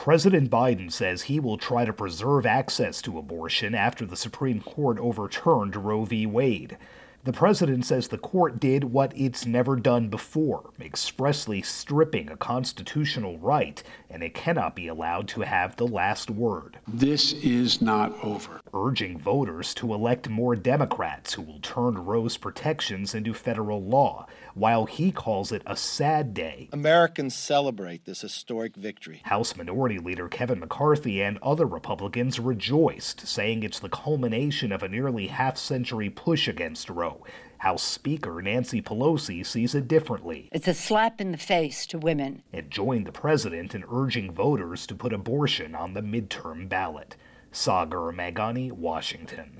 President Biden says he will try to preserve access to abortion after the Supreme Court overturned Roe v. Wade. The president says the court did what it's never done before, expressly stripping a constitutional right, and it cannot be allowed to have the last word. This is not over. Urging voters to elect more Democrats who will turn Roe's protections into federal law, while he calls it a sad day. Americans celebrate this historic victory. House Minority Leader Kevin McCarthy and other Republicans rejoiced, saying it's the culmination of a nearly half-century push against Roe. House Speaker Nancy Pelosi sees it differently. It's a slap in the face to women. And joined the president in urging voters to put abortion on the midterm ballot. Sagar Meghani, Washington.